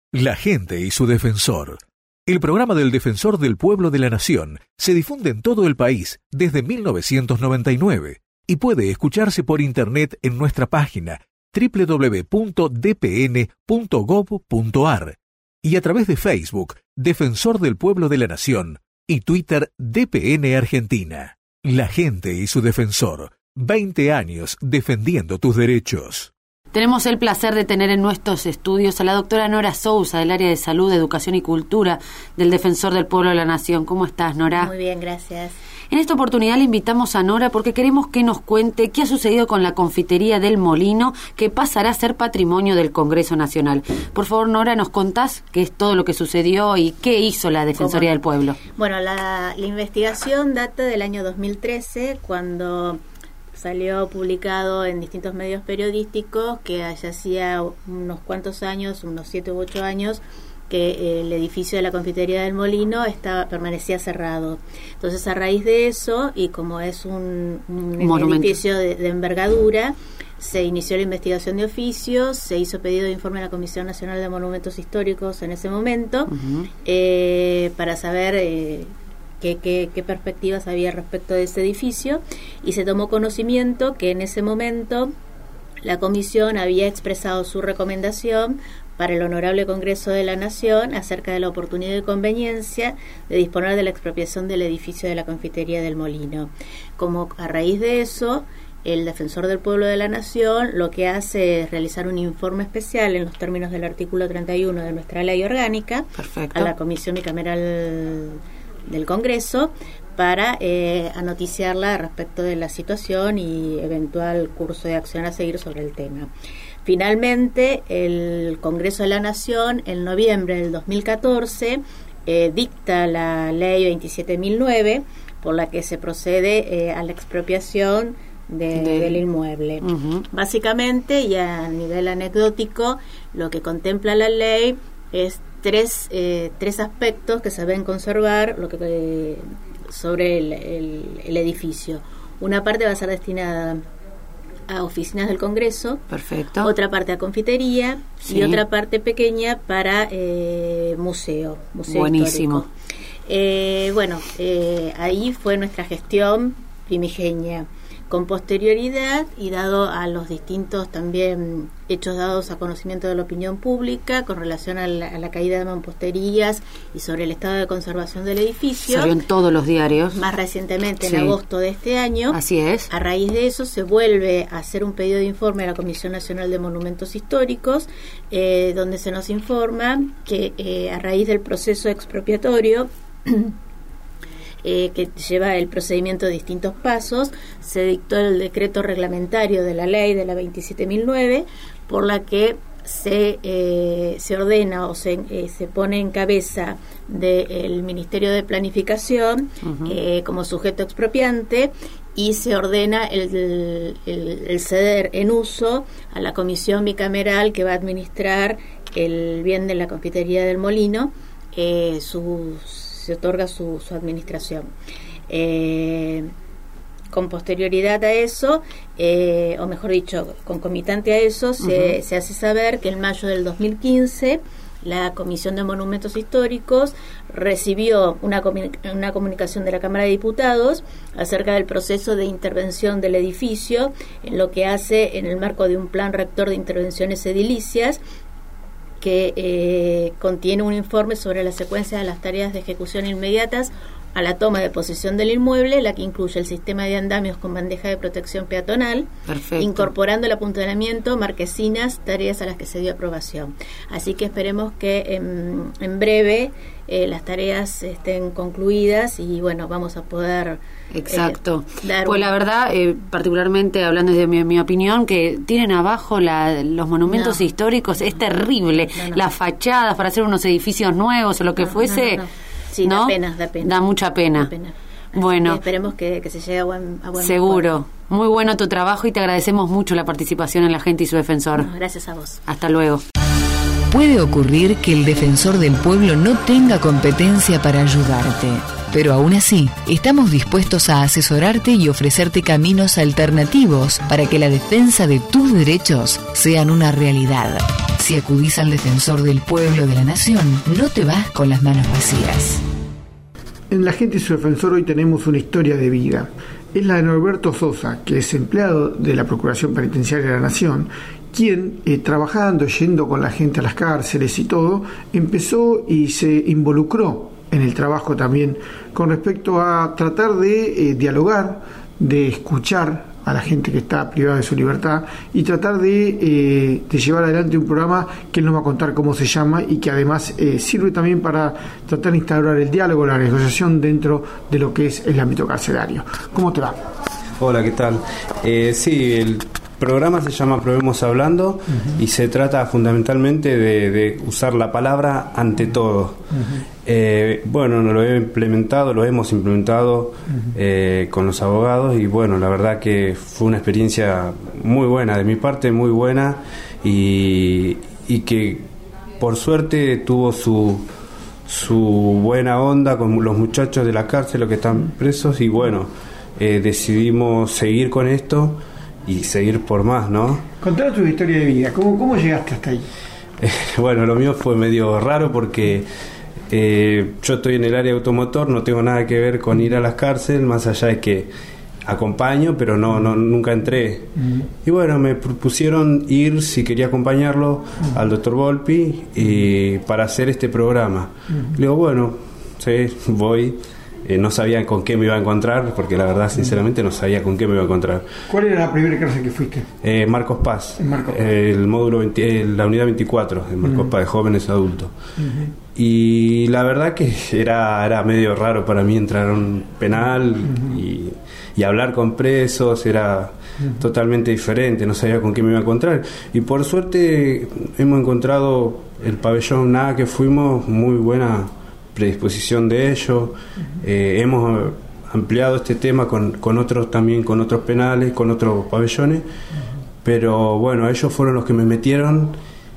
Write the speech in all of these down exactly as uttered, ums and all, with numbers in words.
La gente y su defensor. El programa del Defensor del Pueblo de la Nación se difunde en todo el país desde mil novecientos noventa y nueve y puede escucharse por internet en nuestra página doble u doble u doble u punto d p n punto gov punto a r y a través de Facebook, Defensor del Pueblo de la Nación, y Twitter, D P N Argentina. La gente y su defensor. veinte años defendiendo tus derechos. Tenemos el placer de tener en nuestros estudios a la doctora Nora Sousa, del área de Salud, Educación y Cultura del Defensor del Pueblo de la Nación. ¿Cómo estás, Nora? Muy bien, gracias. En esta oportunidad le invitamos a Nora porque queremos que nos cuente qué ha sucedido con la confitería del Molino, que pasará a ser patrimonio del Congreso Nacional. Por favor, Nora, ¿nos contás qué es todo lo que sucedió y qué hizo la Defensoría del Pueblo? Bueno, la, la investigación data del año dos mil trece, cuando salió publicado en distintos medios periodísticos que ya hacía unos cuantos años, unos siete u ocho años, que el edificio de la confitería del Molino estaba, permanecía cerrado. Entonces, a raíz de eso, y como es un, un edificio de, de envergadura, se inició la investigación de oficio, se hizo pedido de informe a la Comisión Nacional de Monumentos Históricos en ese momento, uh-huh. eh, para saber eh, qué, qué, qué perspectivas había respecto de ese edificio, y se tomó conocimiento que en ese momento la Comisión había expresado su recomendación para el Honorable Congreso de la Nación acerca de la oportunidad y conveniencia de disponer de la expropiación del edificio de la confitería del Molino. Como a raíz de eso, el Defensor del Pueblo de la Nación lo que hace es realizar un informe especial en los términos del artículo treinta y uno de nuestra ley orgánica. Perfecto. A la Comisión Bicameral del Congreso para eh, anoticiarla respecto de la situación y eventual curso de acción a seguir sobre el tema. Finalmente, el Congreso de la Nación, en noviembre del dos mil catorce, eh, dicta la ley veintisiete mil nueve, por la que se procede eh, a la expropiación de, de... del inmueble. Uh-huh. Básicamente, y a nivel anecdótico, lo que contempla la ley es tres, eh, tres aspectos que se deben conservar lo que, eh, sobre el, el, el edificio. Una parte va a ser destinada a oficinas del Congreso. Perfecto. Otra parte a confitería, sí. Y otra parte pequeña para eh, museo, museo Buenísimo. Histórico. Eh, bueno, eh, ahí fue nuestra gestión primigenia. Con posterioridad y dado a los distintos también hechos dados a conocimiento de la opinión pública con relación a la, a la caída de mamposterías y sobre el estado de conservación del edificio. Salió en todos los diarios. Más recientemente, sí. En agosto de este año. Así es. A raíz de eso se vuelve a hacer un pedido de informe a la Comisión Nacional de Monumentos Históricos, eh, donde se nos informa que eh, a raíz del proceso expropiatorio Eh, que lleva el procedimiento de distintos pasos, se dictó el decreto reglamentario de la ley de la veintisiete mil nueve, por la que se eh, se ordena o se, eh, se pone en cabeza del Ministerio de Planificación uh-huh. eh, como sujeto expropiante, y se ordena el, el, el ceder en uso a la comisión bicameral que va a administrar el bien de la confitería del Molino, eh, sus se otorga su, su administración. Eh, con posterioridad a eso, eh, o mejor dicho, concomitante a eso, se, uh-huh. se hace saber que en mayo del dos mil quince la Comisión de Monumentos Históricos recibió una, comun- una comunicación de la Cámara de Diputados acerca del proceso de intervención del edificio, en lo que hace en el marco de un plan rector de intervenciones edilicias, que eh, contiene un informe sobre la secuencia de las tareas de ejecución inmediatas a la toma de posesión del inmueble, la que incluye el sistema de andamios con bandeja de protección peatonal, Perfecto. Incorporando el apuntalamiento, marquesinas, tareas a las que se dio aprobación. Así que esperemos que en, en breve eh, las tareas estén concluidas y bueno, vamos a poder... Exacto. Eh, dar pues un... la verdad, eh, particularmente hablando desde mi, mi opinión, que tienen abajo la, los monumentos no. históricos, es terrible. No, no. Las fachadas para hacer unos edificios nuevos o lo que no, fuese... No, no, no. Sí, ¿no? da pena, da pena. Da mucha pena. Da pena. Bueno, esperemos que, que se llegue a buen, a buen seguro. acuerdo. Muy bueno tu trabajo y te agradecemos mucho la participación en La Gente y su Defensor. No, gracias a vos. Hasta luego. Puede ocurrir que el Defensor del Pueblo no tenga competencia para ayudarte, pero aún así, estamos dispuestos a asesorarte y ofrecerte caminos alternativos para que la defensa de tus derechos sean una realidad. Si acudís al defensor del pueblo de la nación, no te vas con las manos vacías. En La Gente y su Defensor hoy tenemos una historia de vida. Es la de Norberto Sosa, que es empleado de la Procuración Penitenciaria de la Nación, quien, eh, trabajando, yendo con la gente a las cárceles y todo, empezó y se involucró en el trabajo también con respecto a tratar de eh, dialogar, de escuchar a la gente que está privada de su libertad y tratar de, eh, de llevar adelante un programa que él nos va a contar cómo se llama y que además eh, sirve también para tratar de instaurar el diálogo, la negociación dentro de lo que es el ámbito carcelario. ¿Cómo te va? Hola, ¿qué tal? Eh, sí, el programa se llama Probemos Hablando, uh-huh. y se trata fundamentalmente de, de usar la palabra ante todo. Uh-huh. Eh, bueno, lo he implementado, lo hemos implementado uh-huh. eh, con los abogados y bueno, la verdad que fue una experiencia muy buena, de mi parte muy buena y, y que por suerte tuvo su, su buena onda con los muchachos de la cárcel, los que están presos y bueno, eh, decidimos seguir con esto y seguir por más, ¿no? Contanos tu historia de vida, ¿cómo, cómo llegaste hasta ahí? Eh, bueno, lo mío fue medio raro porque eh, yo estoy en el área automotor, no tengo nada que ver con ir a las cárceles, más allá de que acompaño, pero no, no nunca entré. Uh-huh. Y bueno, me propusieron ir, si quería acompañarlo, uh-huh. al doctor Volpi y para hacer este programa. Uh-huh. Le digo, bueno, sí, voy. Eh, no sabía con qué me iba a encontrar, porque la verdad, sinceramente, no sabía con qué me iba a encontrar. ¿Cuál era la primera cárcel que fuiste? Eh, Marcos Paz, Marcos Paz. Eh, el módulo veinte, eh, la unidad veinticuatro de Marcos uh-huh. Paz, de jóvenes adultos. Uh-huh. Y la verdad que era, era medio raro para mí entrar a un penal uh-huh. y, y hablar con presos, era uh-huh. totalmente diferente, no sabía con qué me iba a encontrar. Y por suerte hemos encontrado el pabellón A que fuimos, muy buena predisposición de ellos. Uh-huh. eh, hemos ampliado este tema con, con otros también, con otros penales, con otros pabellones, uh-huh. pero bueno, ellos fueron los que me metieron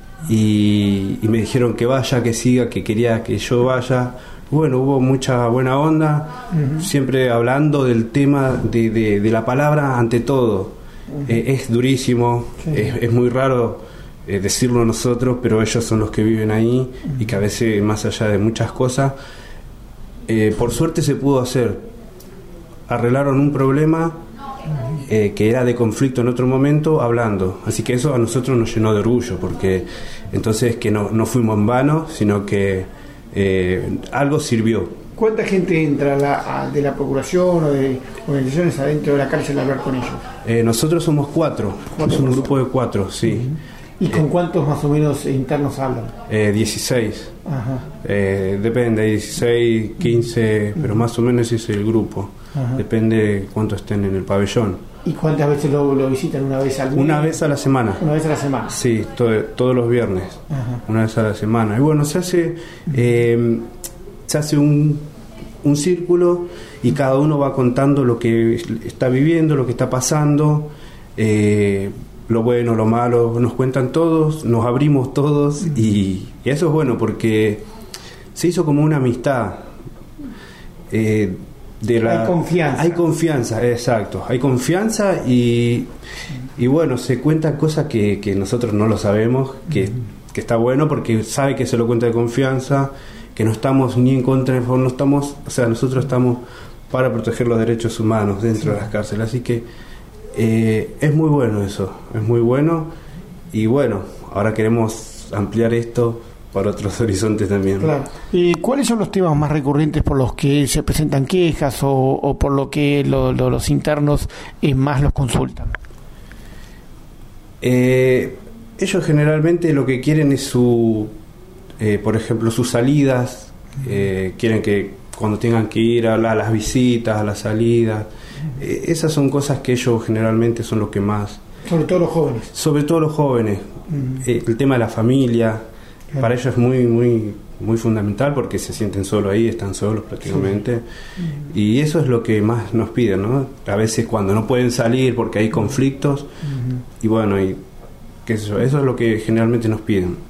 y, y me dijeron que vaya, que siga, que quería que yo vaya. Bueno, hubo mucha buena onda, uh-huh. siempre hablando del tema de, de, de la palabra ante todo. Uh-huh. eh, es durísimo, sí. es, es muy raro Eh, decirlo nosotros, pero ellos son los que viven ahí uh-huh. y que a veces, más allá de muchas cosas, eh, por suerte se pudo hacer. Arreglaron un problema eh, que era de conflicto en otro momento, hablando. Así que eso a nosotros nos llenó de orgullo, porque entonces que no, no fuimos en vano, sino que eh, algo sirvió. ¿Cuánta gente entra a la, a, de la Procuración o de organizaciones adentro de la cárcel a hablar con ellos? Eh, nosotros somos cuatro, ¿Cuatro es un grupo de cuatro, sí. Uh-huh. ¿Y con cuántos más o menos internos hablan? Eh, dieciséis. Ajá. Eh, depende, dieciséis, quince, pero más o menos ese es el grupo. Ajá. Depende cuántos estén en el pabellón. ¿Y cuántas veces lo, lo visitan? ¿Una vez al mes? Una vez a la semana. ¿Una vez a la semana? Sí, todo, todos los viernes. Ajá. Una vez a la semana. Y bueno, se hace, eh, se hace un, un círculo y cada uno va contando lo que está viviendo, lo que está pasando. Eh, lo bueno, lo malo, nos cuentan todos, nos abrimos todos y, y eso es bueno porque se hizo como una amistad. Eh, de la, hay confianza. Hay confianza, exacto. Hay confianza y, y bueno, se cuentan cosas que, que nosotros no lo sabemos, que, que está bueno porque sabe que se lo cuenta de confianza, que no estamos ni en contra, no estamos, o sea, nosotros estamos para proteger los derechos humanos dentro sí. de las cárceles, así que Eh, es muy bueno eso, es muy bueno y bueno, ahora queremos ampliar esto para otros horizontes también. Claro. ¿Y cuáles son los temas más recurrentes por los que se presentan quejas o, o por lo que lo, lo, los internos eh, más los consultan? Eh, ellos generalmente lo que quieren es su, eh, por ejemplo, sus salidas, eh, quieren que cuando tengan que ir a, la, a las visitas, a las salidas. Eh, esas son cosas que ellos generalmente son los que más... Sobre todo los jóvenes. Sobre todo los jóvenes. Uh-huh. Eh, el tema de la familia, claro. para ellos es muy muy muy fundamental porque se sienten solos ahí, están solos prácticamente. Sí. Uh-huh. Y eso es lo que más nos piden, ¿no? A veces cuando no pueden salir porque hay conflictos, uh-huh. y bueno, y qué sé yo, eso es lo que generalmente nos piden.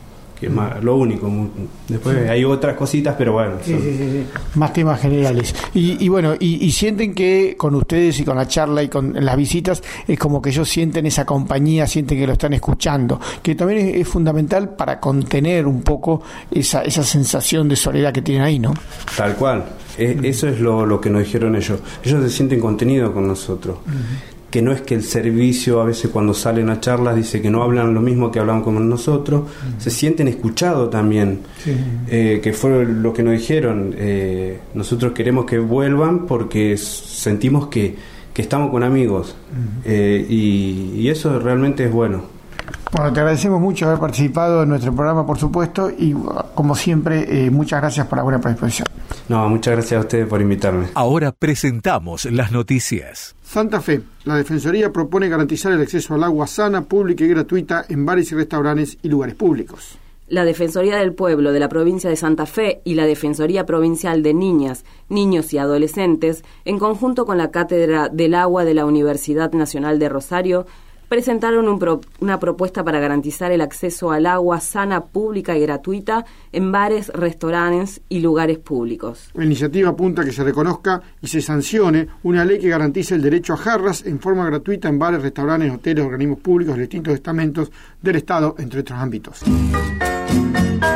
que es más, lo único. Después sí. hay otras cositas, pero bueno. Sí, sí, sí, sí. Más temas generales. Y, y bueno, y, y sienten que con ustedes y con la charla y con las visitas, es como que ellos sienten esa compañía, sienten que lo están escuchando, que también es, es fundamental para contener un poco esa, esa sensación de soledad que tienen ahí, ¿no? Tal cual. Eh, uh-huh. Eso es lo, lo que nos dijeron ellos. Ellos se sienten contenidos con nosotros. Uh-huh. Que no es que el servicio a veces cuando salen a charlas dice que no hablan lo mismo que hablan con nosotros, uh-huh. se sienten escuchados también, sí. eh, que fue lo que nos dijeron. Eh, nosotros queremos que vuelvan porque sentimos que, que estamos con amigos, uh-huh. eh, y, y eso realmente es bueno. Bueno, te agradecemos mucho haber participado en nuestro programa, por supuesto, y como siempre, eh, muchas gracias por la buena predisposición. No, muchas gracias a ustedes por invitarme. Ahora presentamos las noticias. Santa Fe. La Defensoría propone garantizar el acceso al agua sana, pública y gratuita en bares y restaurantes y lugares públicos. La Defensoría del Pueblo de la provincia de Santa Fe y la Defensoría Provincial de Niñas, Niños y Adolescentes, en conjunto con la Cátedra del Agua de la Universidad Nacional de Rosario, presentaron un pro, una propuesta para garantizar el acceso al agua sana, pública y gratuita en bares, restaurantes y lugares públicos. La iniciativa apunta a que se reconozca y se sancione una ley que garantice el derecho a jarras en forma gratuita en bares, restaurantes, hoteles, organismos públicos de distintos estamentos del Estado, entre otros ámbitos.